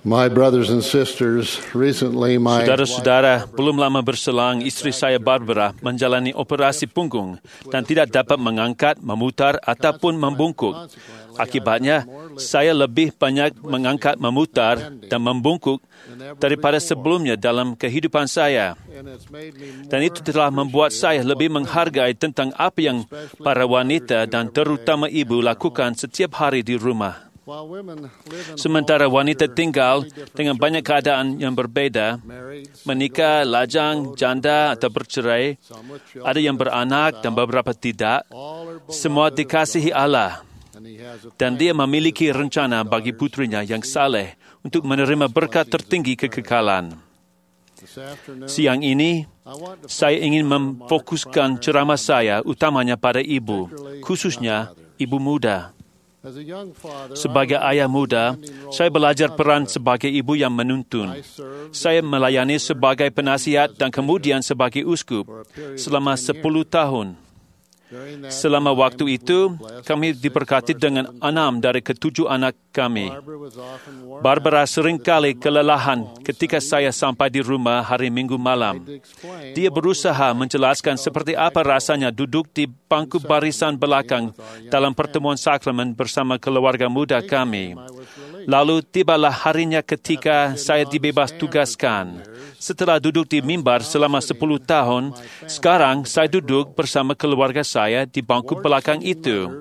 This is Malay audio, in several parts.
My brothers and sisters, recently my Saudara-saudara, belum lama berselang isteri saya Barbara menjalani operasi punggung dan tidak dapat mengangkat, memutar ataupun membungkuk. Akibatnya, saya lebih banyak mengangkat, memutar dan membungkuk daripada sebelumnya dalam kehidupan saya. Dan itu telah membuat saya lebih menghargai tentang apa yang para wanita dan terutama ibu lakukan setiap hari di rumah. Sementara wanita tinggal dengan banyak keadaan yang berbeda, menikah, lajang, janda atau bercerai, ada yang beranak dan beberapa tidak, semua dikasihi Allah. Dan dia memiliki rencana bagi putrinya yang saleh untuk menerima berkat tertinggi kekekalan. Siang ini, saya ingin memfokuskan ceramah saya utamanya pada ibu, khususnya ibu muda. Sebagai ayah muda, saya belajar peran sebagai ibu yang menuntun. Saya melayani sebagai penasihat dan kemudian sebagai uskup selama 10 tahun. Selama waktu itu, kami diberkati dengan 6 dari ke-7 anak kami. Barbara seringkali kelelahan ketika saya sampai di rumah hari Minggu malam. Dia berusaha menjelaskan seperti apa rasanya duduk di bangku barisan belakang dalam pertemuan sakramen bersama keluarga muda kami. Lalu tibalah harinya ketika saya dibebas tugaskan. Setelah duduk di mimbar selama 10 tahun, sekarang saya duduk bersama keluarga saya di bangku belakang itu.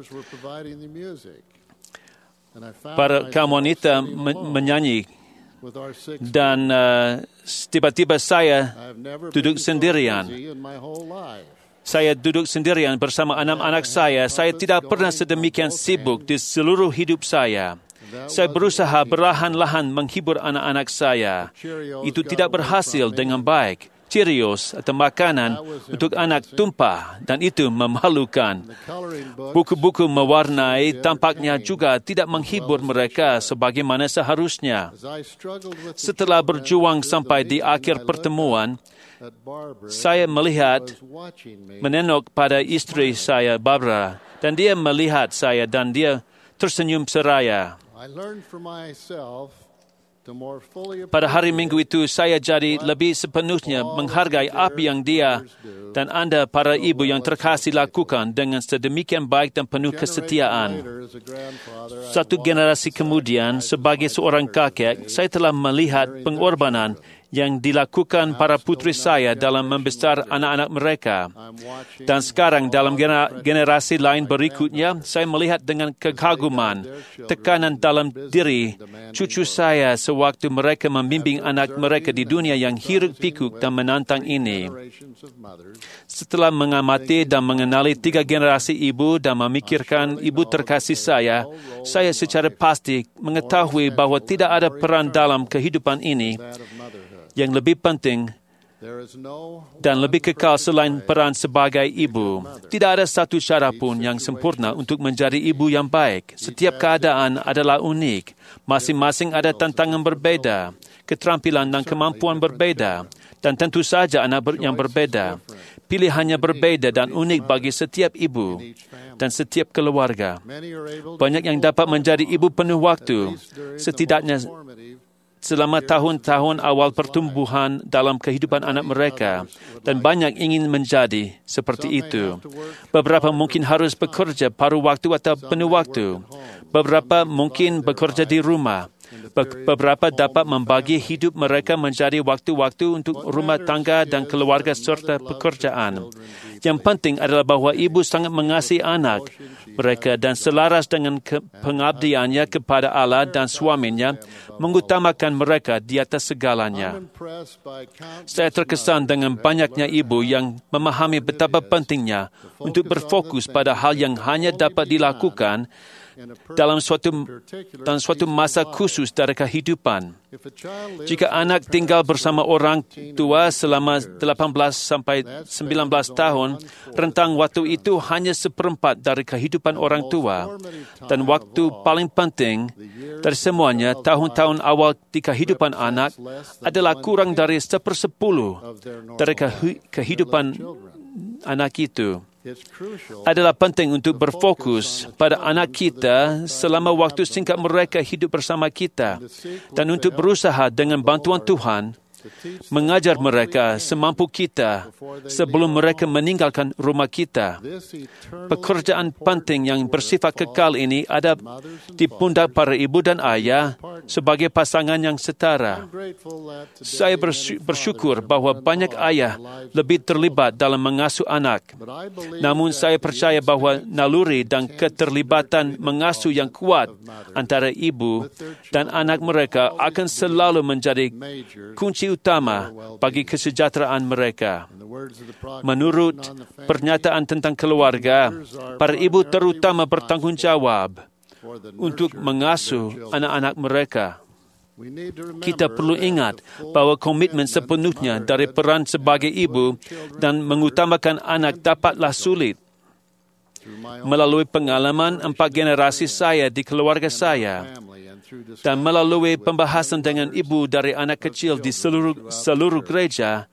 Para kaum wanita menyanyi dan tiba-tiba saya duduk sendirian. Saya duduk sendirian bersama 6 anak saya. Saya tidak pernah sedemikian sibuk di seluruh hidup saya. Saya berusaha perlahan-lahan menghibur anak-anak saya. Itu tidak berhasil dengan baik. Cheerios atau makanan untuk anak tumpah dan itu memalukan. Buku-buku mewarnai tampaknya juga tidak menghibur mereka sebagaimana seharusnya. Setelah berjuang sampai di akhir pertemuan, saya menengok pada istri saya, Barbara, dan dia melihat saya dan dia tersenyum seraya. Pada hari Minggu itu, saya jadi lebih sepenuhnya menghargai apa yang dia dan Anda, para ibu yang terkasih, lakukan dengan sedemikian baik dan penuh kesetiaan. Satu generasi kemudian, sebagai seorang kakek, saya telah melihat pengorbanan yang dilakukan para putri saya dalam membesar anak-anak mereka. Dan sekarang dalam generasi lain berikutnya, saya melihat dengan kekaguman, tekanan dalam diri cucu saya sewaktu mereka membimbing anak mereka di dunia yang hiruk-pikuk dan menantang ini. Setelah mengamati dan mengenali 3 generasi ibu dan memikirkan ibu terkasih saya secara pasti mengetahui bahwa tidak ada peran dalam kehidupan ini yang lebih penting dan lebih kekal selain peran sebagai ibu. Tidak ada satu cara pun yang sempurna untuk menjadi ibu yang baik. Setiap keadaan adalah unik. Masing-masing ada tantangan berbeda, keterampilan dan kemampuan berbeda, dan tentu saja anak yang berbeda. Pilihannya berbeda dan unik bagi setiap ibu dan setiap keluarga. Banyak yang dapat menjadi ibu penuh waktu, setidaknya selama tahun-tahun awal pertumbuhan dalam kehidupan anak mereka, dan banyak ingin menjadi seperti itu. Beberapa mungkin harus bekerja paruh waktu atau penuh waktu. Beberapa mungkin bekerja di rumah. Beberapa dapat membagi hidup mereka menjadi waktu-waktu untuk rumah tangga dan keluarga serta pekerjaan. Yang penting adalah bahwa ibu sangat mengasihi anak mereka dan selaras dengan pengabdiannya kepada Allah dan suaminya, mengutamakan mereka di atas segalanya. Saya terkesan dengan banyaknya ibu yang memahami betapa pentingnya untuk berfokus pada hal yang hanya dapat dilakukan dalam suatu masa khusus dari kehidupan. Jika anak tinggal bersama orang tua selama 18 sampai 19 tahun, rentang waktu itu hanya 1/4 dari kehidupan orang tua. Dan waktu paling penting dari semuanya, tahun-tahun awal di kehidupan anak adalah kurang dari 1/10 dari kehidupan anak itu. adalah penting untuk berfokus pada anak kita selama waktu singkat mereka hidup bersama kita dan untuk berusaha dengan bantuan Tuhan mengajar mereka semampu kita sebelum mereka meninggalkan rumah kita. Pekerjaan penting yang bersifat kekal ini ada di pundak para ibu dan ayah sebagai pasangan yang setara. Saya bersyukur bahwa banyak ayah lebih terlibat dalam mengasuh anak. Namun saya percaya bahwa naluri dan keterlibatan mengasuh yang kuat antara ibu dan anak mereka akan selalu menjadi kunci utama bagi kesejahteraan mereka. Menurut pernyataan tentang keluarga, para ibu terutama bertanggungjawab untuk mengasuh anak-anak mereka. Kita perlu ingat bahawa komitmen sepenuhnya dari peran sebagai ibu dan mengutamakan anak dapatlah sulit. Melalui pengalaman 4 generasi saya di keluarga saya, dan melalui pembahasan dengan ibu dari anak kecil di seluruh gereja,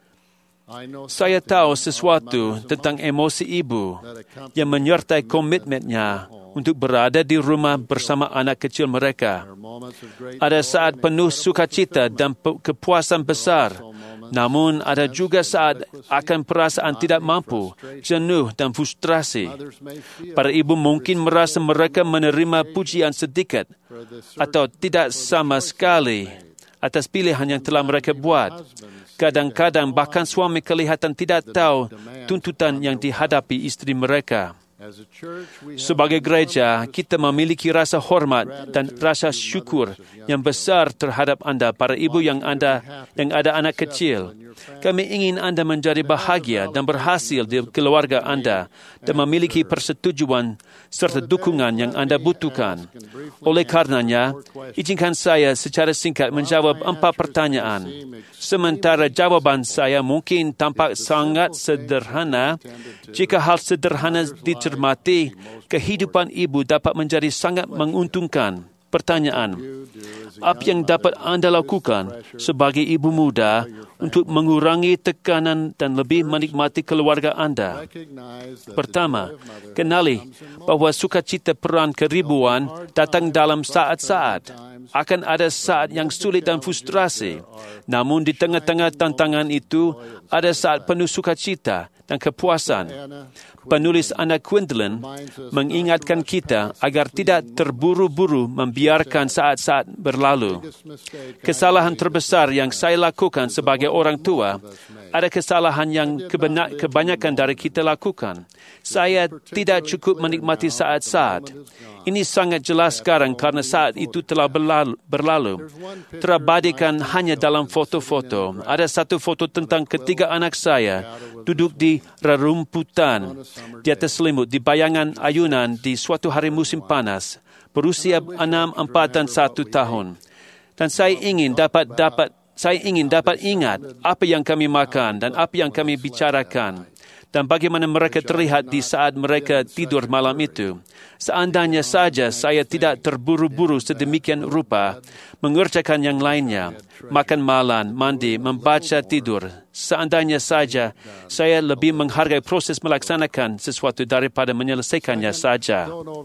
saya tahu sesuatu tentang emosi ibu yang menyertai komitmennya untuk berada di rumah bersama anak kecil mereka. Ada saat penuh sukacita dan kepuasan besar, namun ada juga saat akan perasaan tidak mampu, jenuh dan frustrasi. Para ibu mungkin merasa mereka menerima pujian sedikit atau tidak sama sekali atas pilihan yang telah mereka buat. Kadang-kadang bahkan suami kelihatan tidak tahu tuntutan yang dihadapi istri mereka. Sebagai gereja, kita memiliki rasa hormat dan rasa syukur yang besar terhadap anda, para ibu yang ada anak kecil. Kami ingin anda menjadi bahagia dan berhasil di keluarga anda dan memiliki persetujuan serta dukungan yang anda butuhkan. Oleh karenanya, izinkan saya secara singkat menjawab 4 pertanyaan. Sementara jawaban saya mungkin tampak sangat sederhana, jika hal sederhana dicermati, kehidupan ibu dapat menjadi sangat menguntungkan. Pertanyaan, apa yang dapat anda lakukan sebagai ibu muda untuk mengurangi tekanan dan lebih menikmati keluarga anda? Pertama, kenali bahawa sukacita peran keribuan datang dalam saat-saat. Akan ada saat yang sulit dan frustrasi. Namun di tengah-tengah tantangan itu, ada saat penuh sukacita dan kepuasan. Penulis Anna Quindlen mengingatkan kita agar tidak terburu-buru membiarkan saat-saat berlalu. Kesalahan terbesar yang saya lakukan sebagai orang tua, ada kesalahan yang kebanyakan dari kita lakukan. Saya tidak cukup menikmati saat-saat. Ini sangat jelas sekarang karena saat itu telah berlalu. Terabadikan hanya dalam foto-foto. Ada satu foto tentang ketiga anak saya duduk di rerumputan di atas selimut di bayangan ayunan di suatu hari musim panas, berusia 6, 4 dan 1 tahun. Dan saya ingin dapat ingat apa yang kami makan dan apa yang kami bicarakan dan bagaimana mereka terlihat di saat mereka tidur malam itu. Seandainya saja saya tidak terburu-buru sedemikian rupa mengerjakan yang lainnya, makan malam, mandi, membaca, tidur. Seandainya saja saya lebih menghargai proses melaksanakan sesuatu daripada menyelesaikannya saja.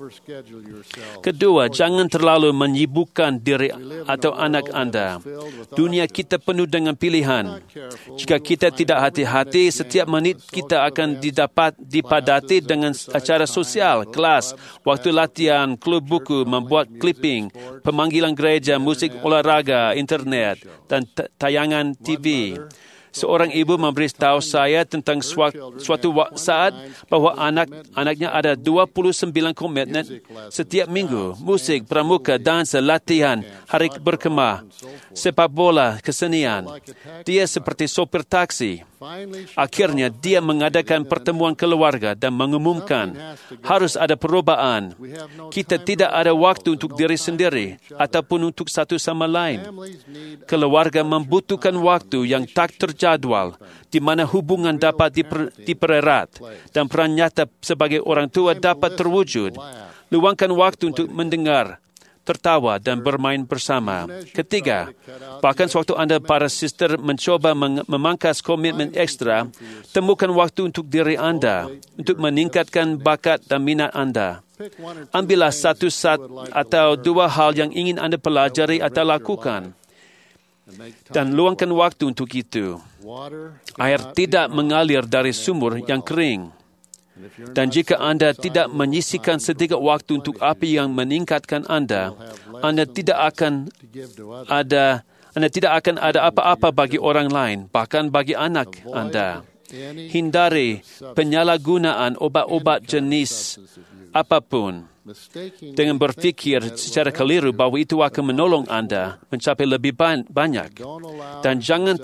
Kedua, jangan terlalu menyibukkan diri atau anak anda. Dunia kita penuh dengan pilihan. Jika kita tidak hati-hati, setiap menit kita akan dipadati dengan acara sosial, kelas, waktu latihan, klub buku, membuat clipping, pemanggilan gereja, musik, olahraga, internet, dan tayangan TV. Seorang ibu memberitahu saya tentang suatu saat bahawa anaknya ada 29 komitmen setiap minggu. Musik, pramuka, dansa, latihan, hari berkemah, sepak bola, kesenian. Dia seperti sopir taksi. Akhirnya dia mengadakan pertemuan keluarga dan mengumumkan harus ada perubahan. Kita tidak ada waktu untuk diri sendiri ataupun untuk satu sama lain. Keluarga membutuhkan waktu yang tak terjadwal di mana hubungan dapat dipererat dan peran nyata sebagai orang tua dapat terwujud. Luangkan waktu untuk mendengar, tertawa dan bermain bersama. Ketiga, bahkan sewaktu Anda para sister mencoba memangkas komitmen ekstra, temukan waktu untuk diri Anda, untuk meningkatkan bakat dan minat Anda. Ambillah satu atau dua hal yang ingin Anda pelajari atau lakukan, dan luangkan waktu untuk itu. Air tidak mengalir dari sumur yang kering. Dan jika Anda tidak menyisihkan sedikit waktu untuk apa yang meningkatkan Anda tidak akan ada apa-apa bagi orang lain, bahkan bagi anak Anda. Hindari penyalahgunaan obat-obat jenis apapun dengan berfikir secara keliru bahawa itu akan menolong Anda mencapai lebih banyak. Dan jangan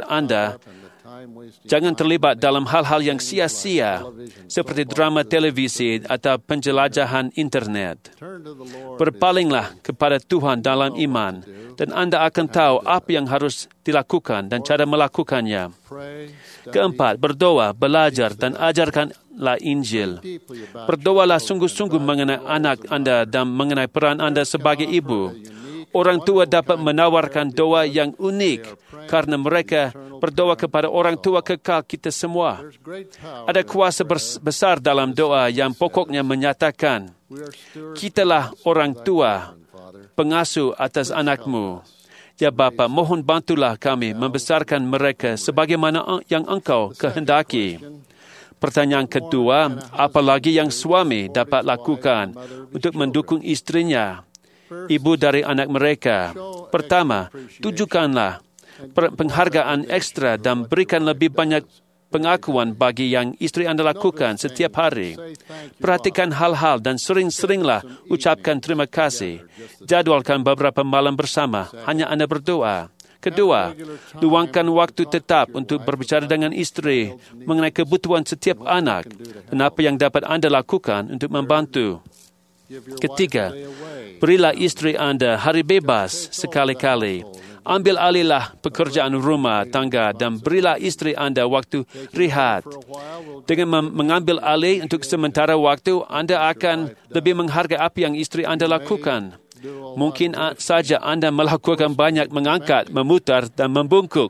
terlibat dalam hal-hal yang sia-sia seperti drama televisi atau penjelajahan internet. Berpalinglah kepada Tuhan dalam iman dan Anda akan tahu apa yang harus dilakukan dan cara melakukannya. Keempat, berdoa, belajar dan ajarkanlah Injil. Berdoalah sungguh-sungguh mengenai anak Anda dan mengenai peran Anda sebagai ibu. Orang tua dapat menawarkan doa yang unik karena mereka berdoa kepada orang tua kekal kita semua. Ada kuasa besar dalam doa yang pokoknya menyatakan, "Kitalah orang tua, pengasuh atas anakmu. Ya Bapa, mohon bantulah kami membesarkan mereka sebagaimana yang Engkau kehendaki." Pertanyaan kedua, apa lagi yang suami dapat lakukan untuk mendukung istrinya, ibu dari anak mereka? Pertama, tunjukkanlah penghargaan ekstra dan berikan lebih banyak pengakuan bagi yang istri Anda lakukan setiap hari. Perhatikan hal-hal dan sering-seringlah ucapkan terima kasih. Jadwalkan beberapa malam bersama, hanya Anda berdoa. Kedua, luangkan waktu tetap untuk berbicara dengan istri mengenai kebutuhan setiap anak dan apa yang dapat Anda lakukan untuk membantu. Ketiga, berilah istri Anda hari bebas sekali-kali. Ambil alihlah pekerjaan rumah tangga dan berilah istri Anda waktu rehat. Dengan mengambil alih untuk sementara waktu, Anda akan lebih menghargai apa yang istri Anda lakukan. Mungkin saja Anda melakukan banyak mengangkat, memutar dan membungkuk.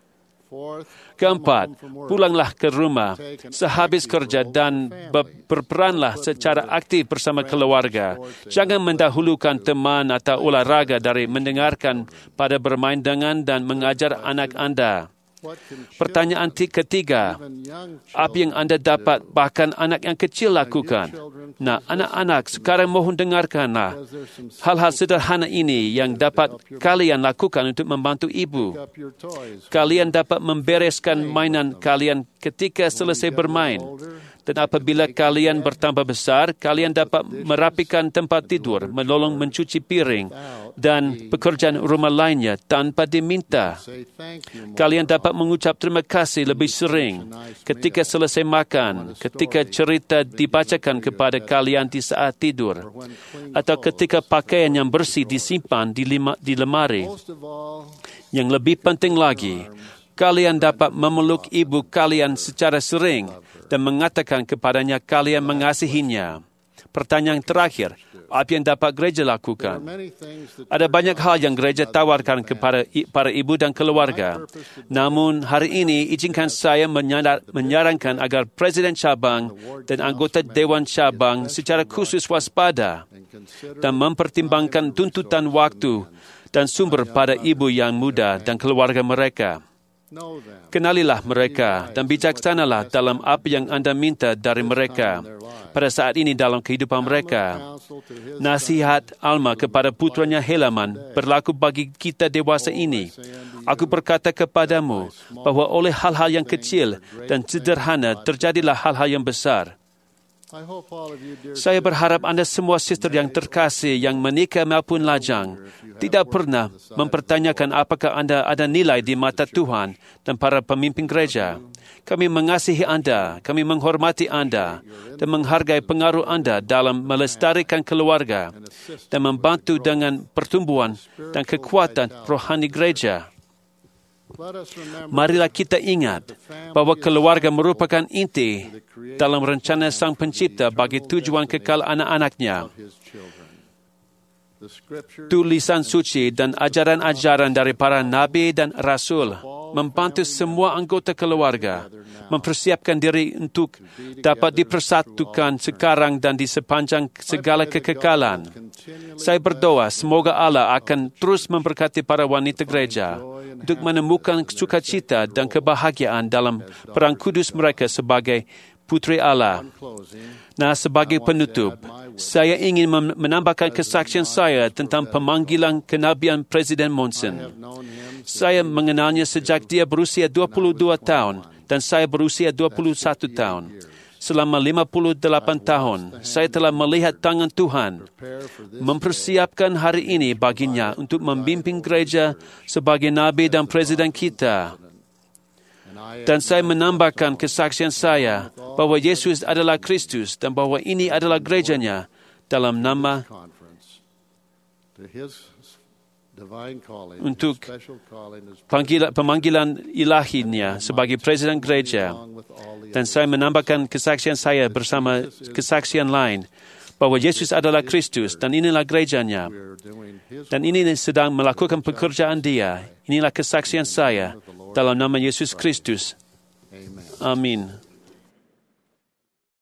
Keempat, pulanglah ke rumah sehabis kerja dan berperanlah secara aktif bersama keluarga. Jangan mendahulukan teman atau olahraga dari mendengarkan pada bermain dengan dan mengajar anak Anda. Pertanyaan ketiga, apa yang Anda dapat bahkan anak yang kecil lakukan? Nah, anak-anak, sekarang mohon dengarkanlah hal-hal sederhana ini yang dapat kalian lakukan untuk membantu ibu. Kalian dapat membereskan mainan kalian ketika selesai bermain. Dan apabila kalian bertambah besar, kalian dapat merapikan tempat tidur, menolong mencuci piring, dan pekerjaan rumah lainnya tanpa diminta. Kalian dapat mengucap terima kasih lebih sering ketika selesai makan, ketika cerita dibacakan kepada kalian di saat tidur, atau ketika pakaian yang bersih disimpan di lemari. Yang lebih penting lagi, kalian dapat memeluk ibu kalian secara sering dan mengatakan kepadanya kalian mengasihinya. Pertanyaan terakhir, apa yang dapat gereja lakukan? Ada banyak hal yang gereja tawarkan kepada para ibu dan keluarga. Namun, hari ini izinkan saya menyarankan agar Presiden Cabang dan anggota Dewan Cabang secara khusus waspada dan mempertimbangkan tuntutan waktu dan sumber pada ibu yang muda dan keluarga mereka. Kenalilah mereka dan bijaksanalah dalam apa yang Anda minta dari mereka pada saat ini dalam kehidupan mereka. Nasihat Alma kepada putranya Helaman berlaku bagi kita dewasa ini. Aku berkata kepadamu bahwa oleh hal-hal yang kecil dan sederhana terjadilah hal-hal yang besar. Saya berharap Anda semua sister yang terkasih yang menikah maupun lajang tidak pernah mempertanyakan apakah Anda ada nilai di mata Tuhan dan para pemimpin gereja. Kami mengasihi Anda, kami menghormati Anda dan menghargai pengaruh Anda dalam melestarikan keluarga dan membantu dengan pertumbuhan dan kekuatan rohani gereja. Marilah kita ingat bahwa keluarga merupakan inti dalam rencana Sang Pencipta bagi tujuan kekal anak-anaknya. tulisan suci dan ajaran-ajaran dari para nabi dan rasul, membantu semua anggota keluarga mempersiapkan diri untuk dapat dipersatukan sekarang dan di sepanjang segala kekekalan. Saya berdoa semoga Allah akan terus memberkati para wanita gereja untuk menemukan sukacita dan kebahagiaan dalam peran kudus mereka sebagai putri Allah. Nah, sebagai penutup, saya ingin menambahkan kesaksian saya tentang pemanggilan kenabian Presiden Monson. Saya mengenalnya sejak dia berusia 22 tahun dan saya berusia 21 tahun. Selama 58 tahun, saya telah melihat tangan Tuhan mempersiapkan hari ini baginya untuk membimbing gereja sebagai nabi dan presiden kita. Dan saya menambahkan kesaksian saya bahwa Yesus adalah Kristus dan bahwa ini adalah gerejanya dalam nama untuk pemanggilan ilahinya sebagai presiden gereja. Dan saya menambahkan kesaksian saya bersama kesaksian lain bahwa Yesus adalah Kristus dan inilah gerejanya. Dan ini sedang melakukan pekerjaan Dia. Inilah kesaksian saya dalam nama Yesus Kristus. Amin.